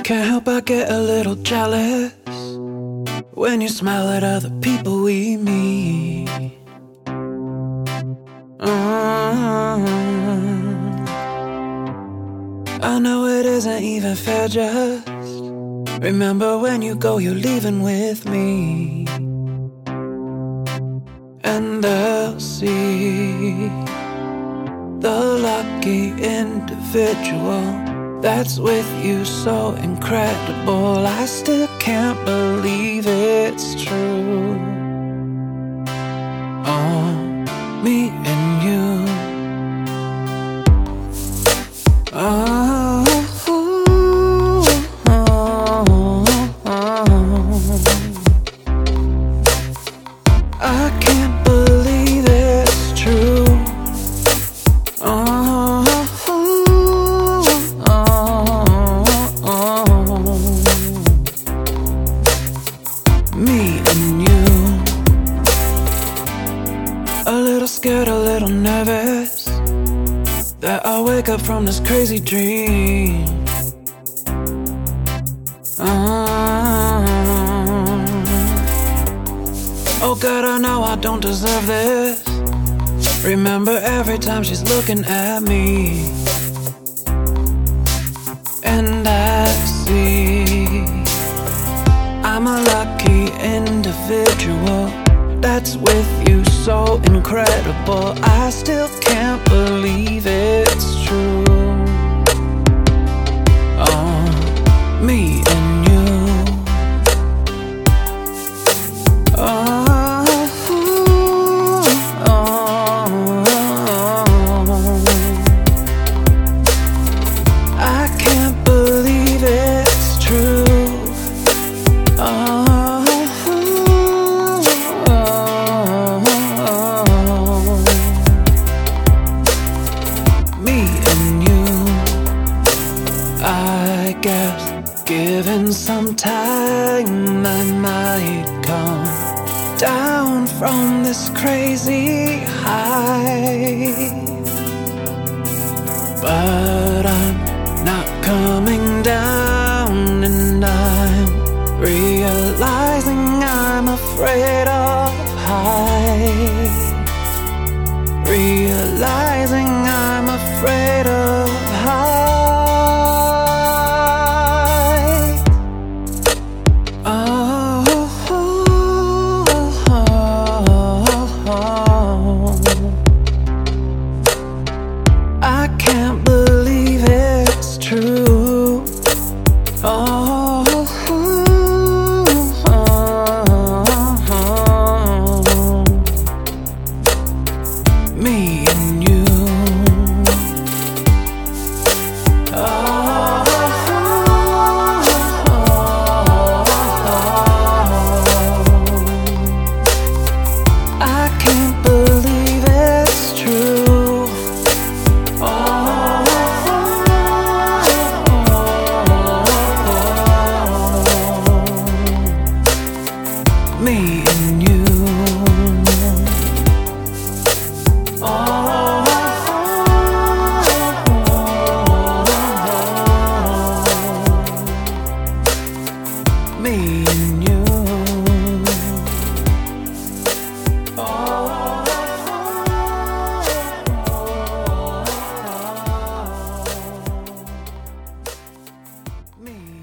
Can't help but get a little jealous when you smile at other people we meet. I know it isn't even fair, just remember when you go, you're leaving with me. And they'll see the lucky individual that's with you, so incredible. I still can't believe it's true. Oh, me and you. Oh, I can't believe it's true. Me and you. A little scared, a little nervous that I'll wake up from this crazy dream. Oh God, I know I don't deserve this. Remember every time she's looking at me, and I see I'm a lucky individual that's with you, so incredible. I still can't believe it's true. Oh, me and you. I can't believe it's true. Me and you. I guess given some time I might come down from this crazy high, but I'm not coming down, and I'm realizing I'm afraid of heights. Realizing I'm afraid of heights. I can't believe it's true. Me and you. I can't believe it's true. Me and you. Me and you. Me.